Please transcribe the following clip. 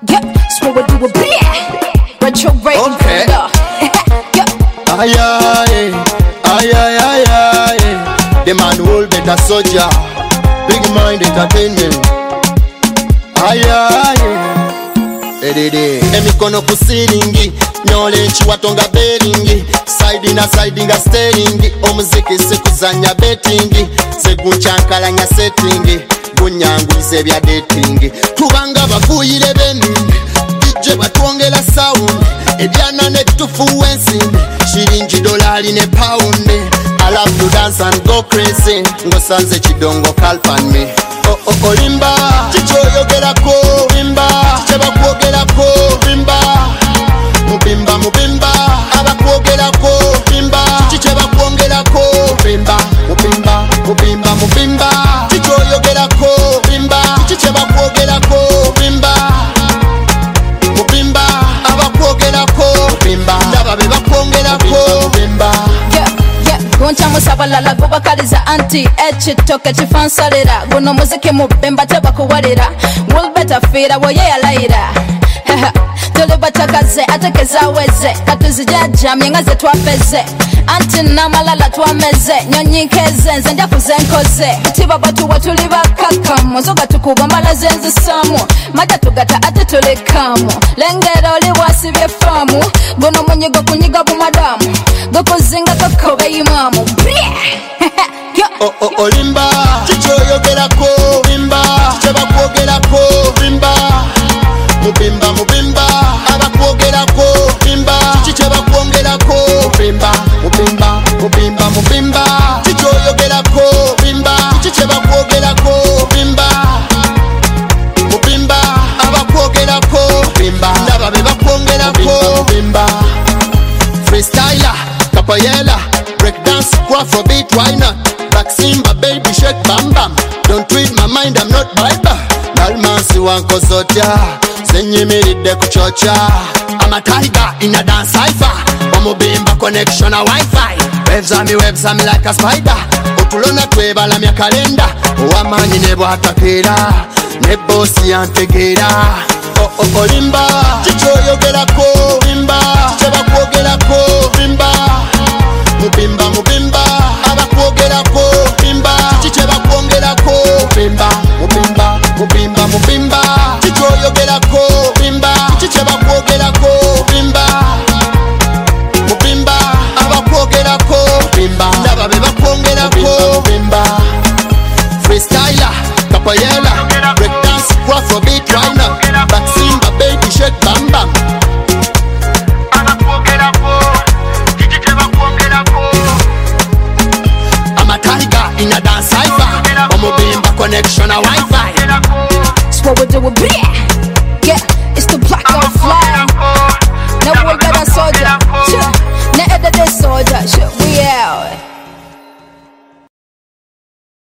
Yeah, that's what we do with beer. Retrograde. Okay. Yeah. Aye, aye, aye, aye, aye, aye. The man will better soldier. Big mind entertainment. Aye, aye. Edede. Emikono kusiringi. Nyole chiwatonga beringi. Side na side nga steeringi. Omuziki sekuzanya bettingi. Segunchankala settingi. Bunyangwize bya dating. Tubanga bafuyire beningi. DJ batwongela sound. Ebyana ne tufuensi. Shiringi dolari ne pound. I love to dance and go crazy. Ngosanze chidongo kalpan me. Oh oh olimba. Chicho yogerako. Bimba. Chicheba kwogerako. Bimba. Mubimba mubimba. Abakwogerako. Bimba. Chicheba kwongerako. Bimba. Mubimba mubimba mubimba. Chicho yogerako. Bimba. Chicheba kwogerako. Bimba. Mubimba. Abakwogerako. Bimba. Ndaba be bakwongerako. Bimba. Goncha musabalala gobakaliza anti ekitoke kifansalira guno muziki mubemba tebakuwalira will better fira woye yalayira tole batakaze atekeza weze katuzijajamye nga ze twapeze anti namalala twameze nyonyinkeze nze nja kuzenkoze tiba batu watuli bakakamu zoga tukuba malaze nzisamu mata tugata ate tulekamu lengera oli wasibye famu guno munyigo kunyiga bumadamu gokuzinga kakobe imamu oh oh olimba chicho yogerako bimba cheba kwogerako bimba mubimba mubimba abakwogerako bimba chicheba kwongerako bimba mubimba mubimba mubimba chicho yogerako bimba chicheba kwogerako bimba mubimba abakwogerako bimba ndaba be bakwongerako bimba freestyler capoeira breakdance afrobeat why not back simba baby shake bam bam don't read my mind I'm not bible dalmansi wankozotya senyimiridde kuchocha I'm a tiger in a dance cipher omubimba connection a wifi webs me like a spider otulona twebalamya kalenda owamanyi ne bwatakeera ne bossi yantegeera oh oh olimba chicho yogerako bimba chicheba kwogerako bimba mubimba mubimba abakwogerako bimba chicheba kwongerako bimba mubimba mubimba mubimba chicho yogerako bimba chicheba kwogerako bimba mubimba abakwogerako bimba ndaba be bakwongerako bimba freestyler capoeira breakdance afrobeat right now back simba baby shake bam bam in a dance cipher omubimba connection a wifi that's what we do with beer. Yeah, it's the black on fly. Now we got a soldier. Na edede soldier.